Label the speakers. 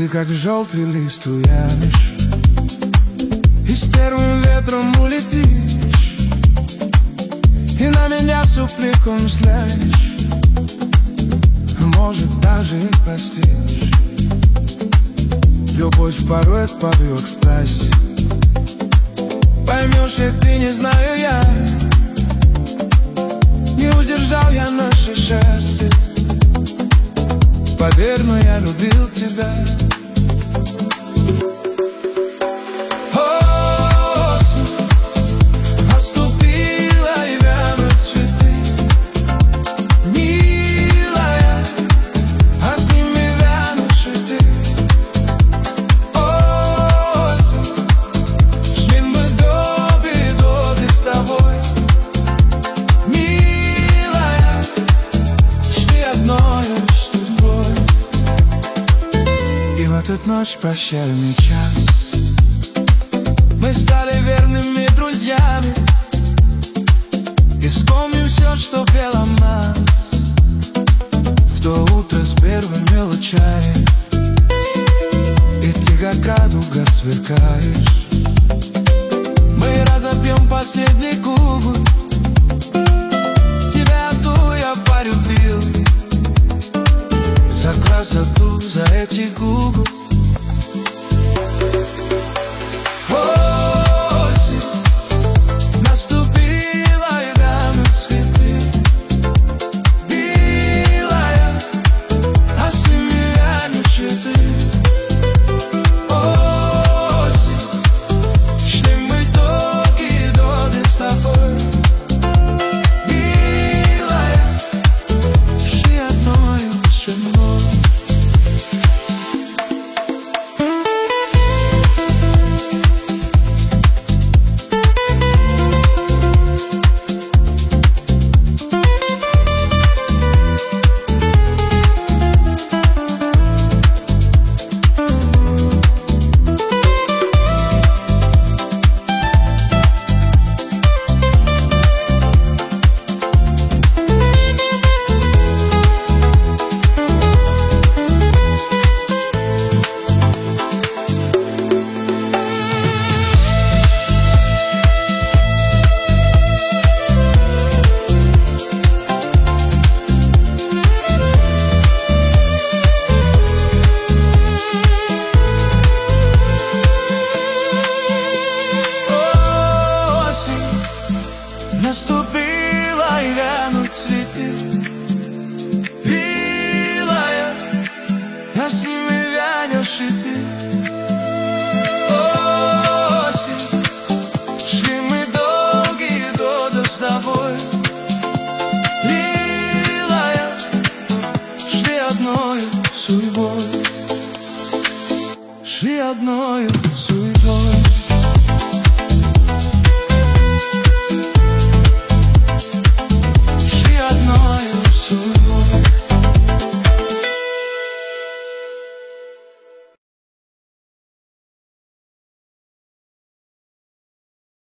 Speaker 1: Ты как желтый лист уянешь и с первым ветром улетишь, и на меня супликом взглянешь, может, даже и простишь. Любовь порой отпадет к страсти, поймешь, и ты, не знаю я, не удержал я наше счастье. Поверь, но я любил тебя. Осень наступила, и вянут цветы, милая, а с ними вянешь и ты. Осень, шли мы до беды с тобой, милая, шли одною с тобой. И в эту ночь, прощальный час, мы стали верными друзьями и вспомним все, что пело нас в то утро с первой мелочами. И ты как радуга сверкаешь, мы разопьем последний кубок, тебя одну я полюбил за красоту, за эти губы. Наступила, и вянут цветы,